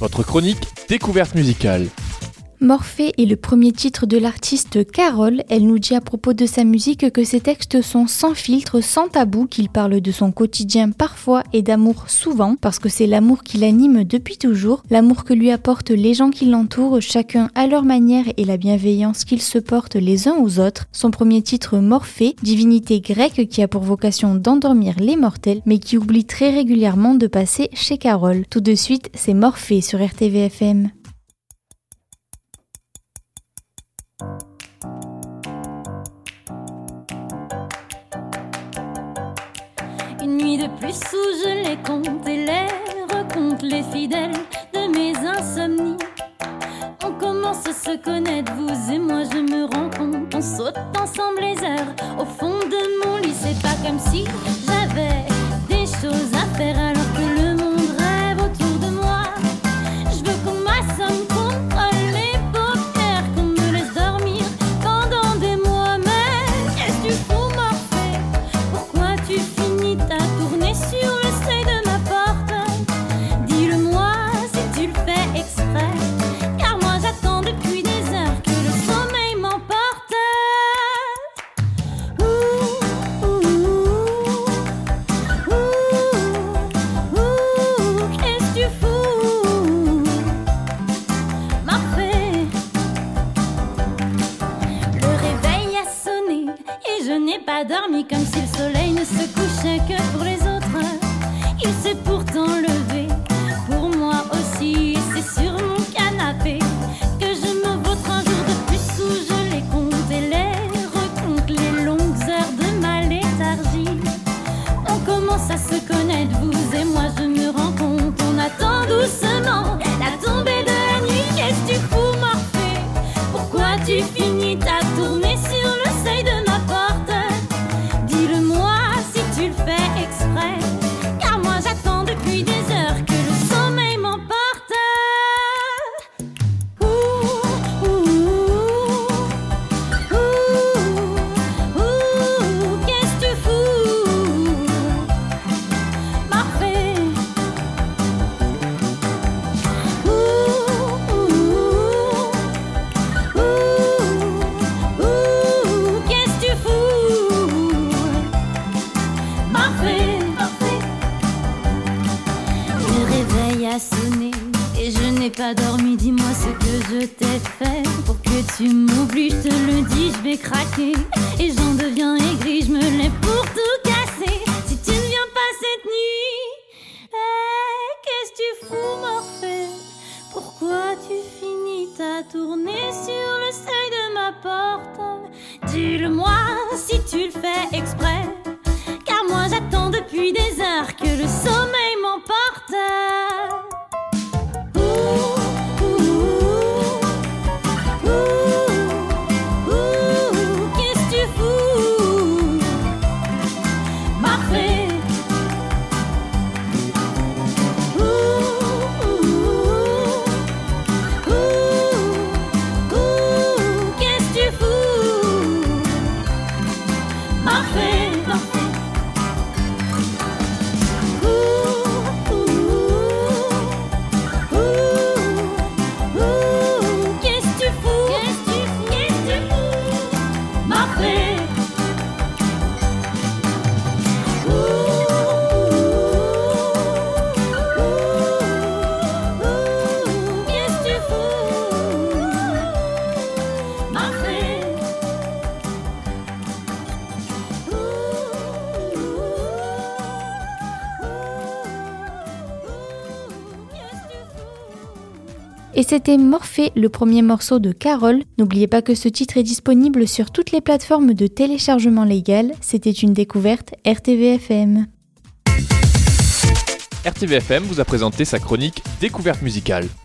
votre chronique découverte musicale. Morphée est le premier titre de l'artiste Carole. Elle nous dit à propos de sa musique que ses textes sont sans filtre, sans tabou, qu'il parle de son quotidien parfois et d'amour souvent, parce que c'est l'amour qui l'anime depuis toujours, l'amour que lui apportent les gens qui l'entourent, chacun à leur manière, et la bienveillance qu'ils se portent les uns aux autres. Son premier titre, Morphée, divinité grecque qui a pour vocation d'endormir les mortels, mais qui oublie très régulièrement de passer chez Carole. Tout de suite, c'est Morphée sur RTVFM. Une nuit de plus où je les compte et les recompte, les fidèles de mes insomnies. On commence à se connaître, vous et moi, je me rends compte. On saute ensemble les heures au fond de mon lit. C'est pas comme si j'avais des choses à faire alors que le monde rêve autour de moi. Je veux qu'on m'assomme, qu'on me colle les paupières, qu'on me laisse dormir pendant des mois. Mais qu'est-ce que tu fous, Morphée? Pourquoi tu finis ta tournée sur le seuil de ma porte? Dis-le-moi si tu le fais exprès, car moi j'attends depuis des heures que le sommeil m'emporte. Qu'est-ce que tu fous, Morphée? Le réveil a sonné et je n'ai pas dormi, comme si le soleil ne se couchait que pour les autres. Il s'est pourtant levé pour moi aussi, et c'est sur mon canapé que je me vautre un jour de plus où je les compte et les recompte, les longues heures de ma léthargie. On commence à se connaître, vous et moi, je me rends compte. On attend doucement la tombée de la nuit. Qu'est-ce que tu fous, Morphée? Pourquoi tu finis ta tournée sur le seuil de ma porte? Dis-le-moi si tu le fais exprès, car moi j'attends depuis des heures que le sommeil m'emporte. Qu'est-ce que tu fous, Morphée? Qu'est-ce que tu fous, Morphée? Le réveil a sonné et je n'ai pas dormi. Dis-moi ce que je t'ai fait pour que tu m'oublies. Je te le dis, je vais craquer et j'en deviens aigri. Je me lève pour tout casser si tu ne viens pas cette nuit. Qu'est-ce que tu fous, Morphée? Pourquoi tu finis ta tournée sur le seuil de ma porte? Dis-le-moi si tu le fais exprès, car moi j'attends depuis des heures que le sommeil m'emporte. Qu'est-ce que tu fous, Morphée? Qu'est-ce que tu fous, Morphée? Qu'est-ce que tu fous, Morphée? Qu'est-ce que tu fous, Morphée? Et c'était Morphée, le premier morceau de Carole. N'oubliez pas que ce titre est disponible sur toutes les plateformes de téléchargement légal. C'était une découverte RTVFM. RTVFM vous a présenté sa chronique découverte musicale.